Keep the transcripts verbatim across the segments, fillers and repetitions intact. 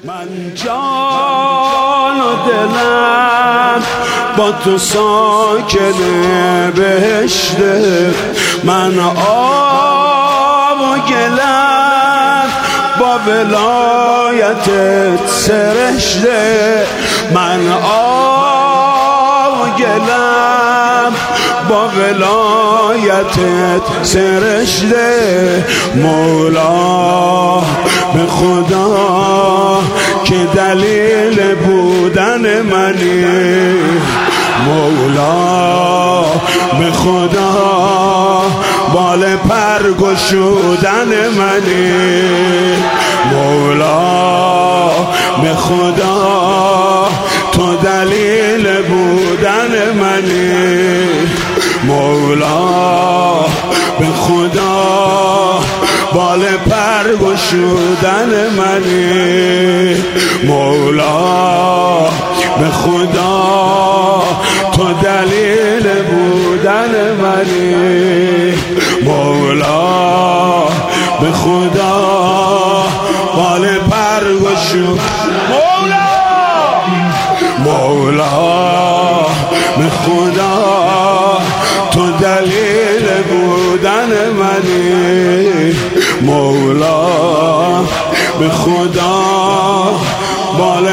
من جان و دلم با تو ساکن بهشته، من آب و گلم با ولایتت سرشته، من آب و گلم با ولایتت سرشته. مولا به خدا که دلیل بودن منی، مولا به خدا بال پر گشودن منی، مولا به خدا تو دلیل بودن منی، مولا به خدا بال پر گشودن منی، مولا به خدا تو دلیل بودن منی، مولا به خدا بال پر گشود مولا، مولا به خدا تو دلیل بودن منی، مولا به خدا بال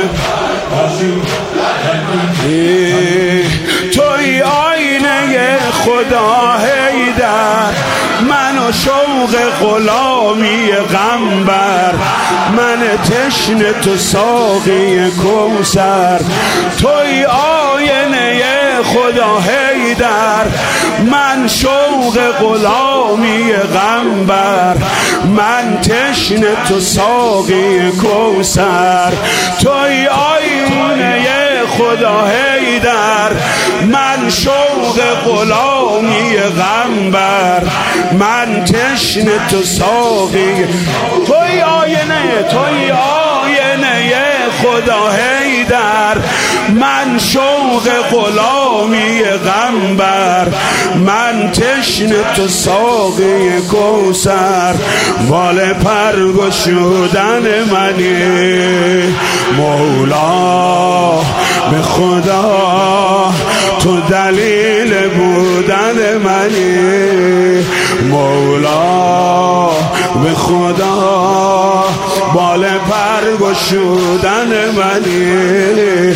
توی آینه خدا حیدر، من و شوق غلامی غم بر، من تشنه تو ساقی کوثر، توی آینه خدا حیدر، من شوق غلامی غم بر، من تشنه تو ساقی کوثر، توی آینه خدا حیدر، من شوق غلامی غم بر، من تشنه تو ساقی، توی آینه توی آینه خدا حیدر، من شوق غلامی غم بر، من تشنه تو ساقی کوثر، بال پر گشودن منی، مولا به خدا تو دلیل بودن منی، مولا به خدا بال پر گشودن منی،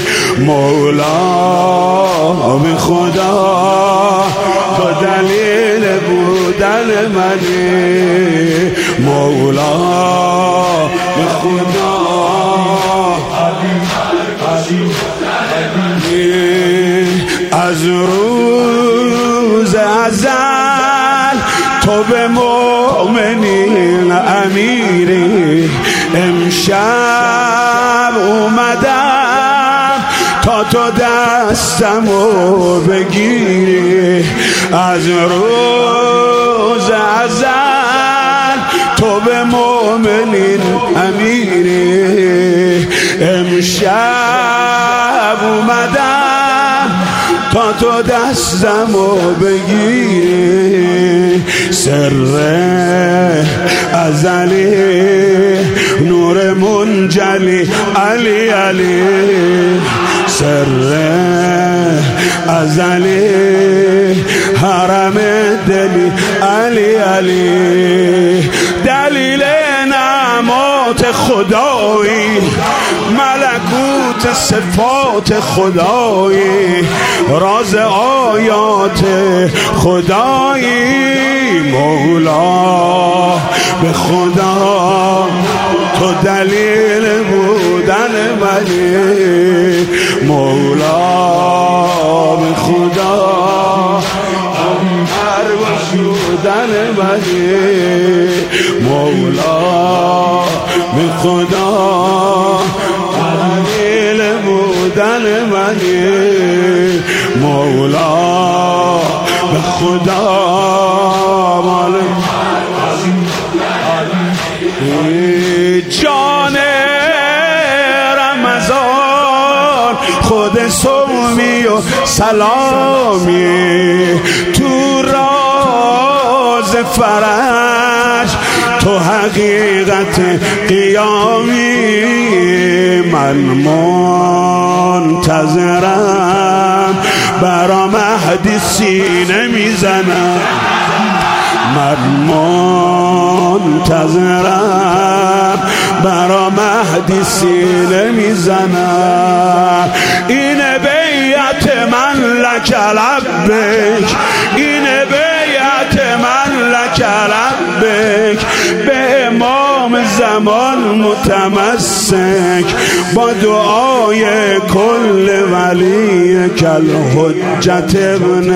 مولا به خدا تو دلیل بودن منی، مولا به خدا از روز ازل تو به مؤمنین امیری، امشب اومدم تا تو دستمو بگیری، از روز ازل تو به مؤمنین امیری، امشب اومدم تا تو دستمو بگیری، سر ازلی نور منجلی علی علی، سر ازلی حرم دلی علی علی، دلیل نعمات خدایی، ملکوت صفات خدایی، راز آیات خدایی، مولا به خدا تو دلیل بودن منی، مولا به خدا هر گشودن منی، مولا به خدا دلیل بودن منی، مولا به خدا جان رمضان خود صومی و سلامی، تو راز فرج تو حقیقت قیامی، من منتظرم، برا مهدی سینه میزنم. من منتظرم، برا مهدی سینه میزنم. اینه بیعت من لک لبک، اینه بیعت من لک لبک. به امام زمان متمسک، با دعای کل ولی کل حجت ابن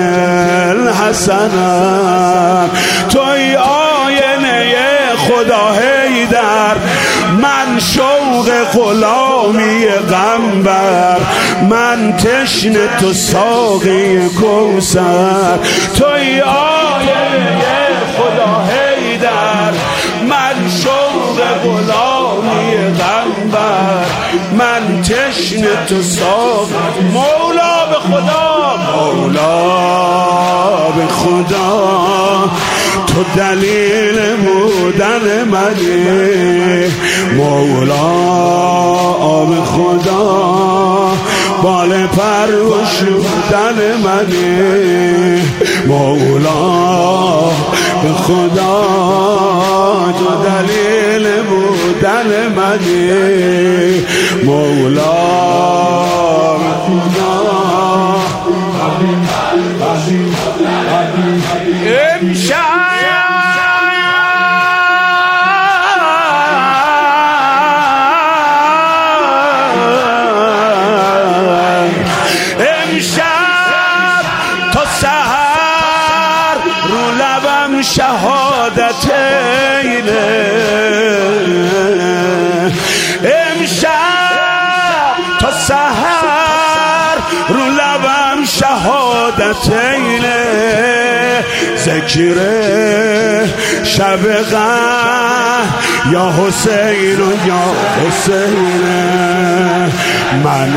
الحسن. توی آینه خدا حیدر، من شوق غلامی قنبر، من تشنه تو ساقی کوثر. توی آینه خدا حیدر، من شوق غلامی قنبر، من تشنه تو ساقی. مولا به خدا، مولا به خدا، تو دلیل بودن منی. مولا به خدا، بال پروش بودن منی. مولا به خدا، تو دلیل بودن منی. مولا به خدا. امشب تا سحر رو لبم شهادتینه. امشب تا سحر رو لبم شهادتینه. ذکر شب غم یا حسین و یا حسین. من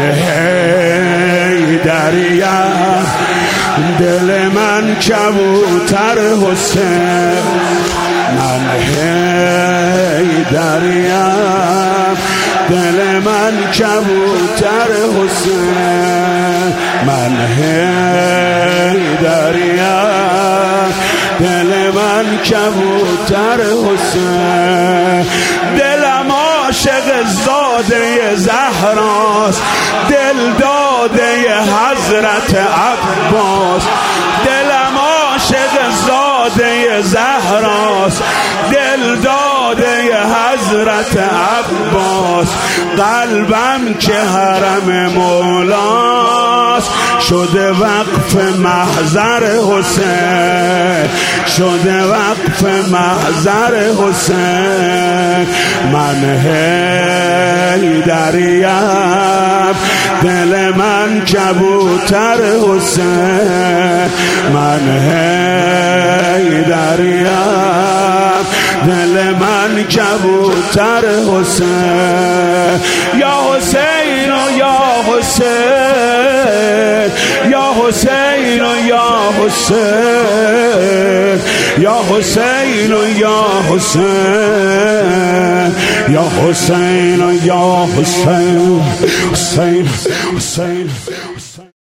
حیدریم، دل من کبوتر حسین. من حیدریم، دل من کبوتر حسین. من حیدریم، دل من کبوتر حسین. دلم عاشق زاده زهراست، دل داده حضرت عباس. دلم عاشق زاده زهراست، دل داده حضرت عباس. قلبم که حرم مولاست، شده وقف محضر حسین، شده وقف محضر حسین. من حیدریم، دل من کبوتر حسین. من حیدریم، دل من کبوتر حسین. یا حسین و یا حسین، یا حسین و یا حسین، یا حسین و یا حسین، یا حسین و یا حسین. حسین حسین